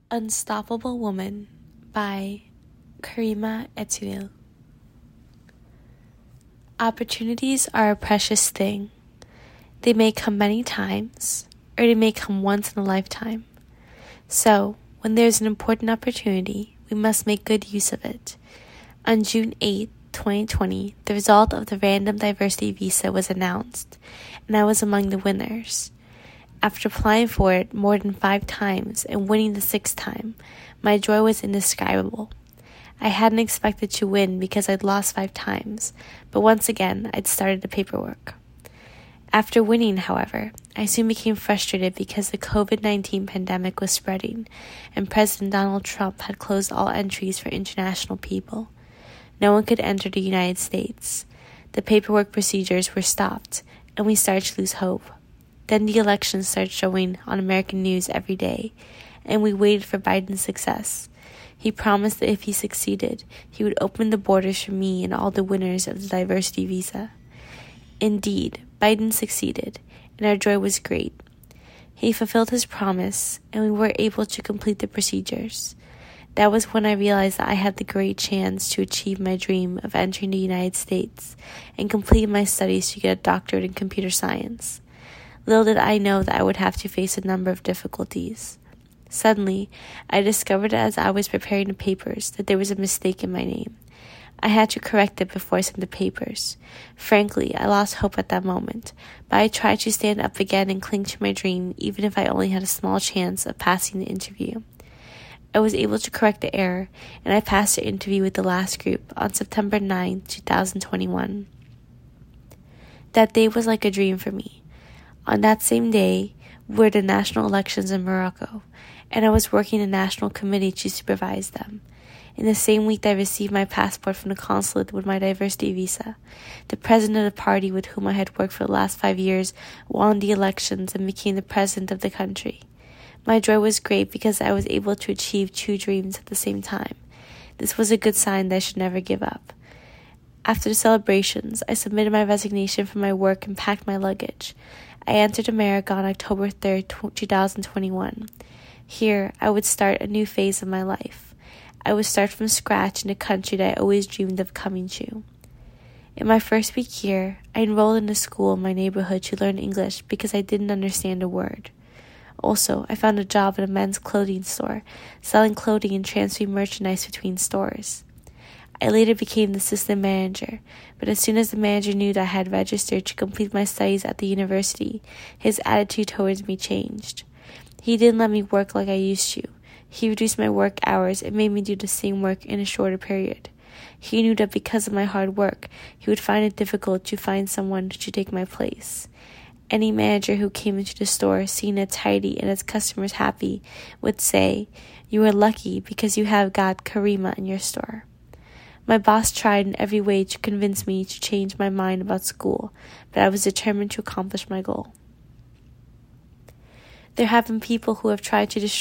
Unstoppable Woman by Karima Etuil. Opportunities are a precious thing. They may come many times, or they may come once in a lifetime. So, when there's an important opportunity, we must make good use of it. On June 8, 2020, the result of the Random Diversity Visa was announced, and I was among the winners. After applying for it more than 5 times and winning the 6th time, my joy was indescribable. I hadn't expected to win because I'd lost 5 times, but once again, I'd started the paperwork. After winning, however, I soon became frustrated because the COVID-19 pandemic was spreading, and President Donald Trump had closed all entries for international people. No one could enter the United States. The paperwork procedures were stopped, and we started to lose hope. Then the elections started showing on American news every day, and we waited for Biden's success. He promised that if he succeeded, he would open the borders for me and all the winners of the diversity visa. Indeed, Biden succeeded, and our joy was great. He fulfilled his promise, and we were able to complete the procedures. That was when I realized that I had the great chance to achieve my dream of entering the United States and complete my studies to get a doctorate in computer science. Little did I know that I would have to face a number of difficulties. Suddenly, I discovered as I was preparing the papers that there was a mistake in my name. I had to correct it before I sent the papers. Frankly, I lost hope at that moment, but I tried to stand up again and cling to my dream even if I only had a small chance of passing the interview. I was able to correct the error, and I passed the interview with the last group on September 9, 2021. That day was like a dream for me. On that same day were the national elections in Morocco, and I was working in a national committee to supervise them. In the same week that I received my passport from the consulate with my diversity visa, the president of the party with whom I had worked for the last 5 years won the elections and became the president of the country. My joy was great because I was able to achieve 2 dreams at the same time. This was a good sign that I should never give up. After the celebrations, I submitted my resignation from my work and packed my luggage. I entered America on October 3, 2021. Here, I would start a new phase of my life. I would start from scratch in a country that I always dreamed of coming to. In my first week here, I enrolled in a school in my neighborhood to learn English because I didn't understand a word. Also, I found a job at a men's clothing store, selling clothing and transferring merchandise between stores. I later became the assistant manager, but as soon as the manager knew that I had registered to complete my studies at the university, his attitude towards me changed. He didn't let me work like I used to. He reduced my work hours and made me do the same work in a shorter period. He knew that because of my hard work, he would find it difficult to find someone to take my place. Any manager who came into the store seeing it tidy and its customers happy would say, "You are lucky because you have got Karima in your store." My boss tried in every way to convince me to change my mind about school, but I was determined to accomplish my goal. There have been people who have tried to destroy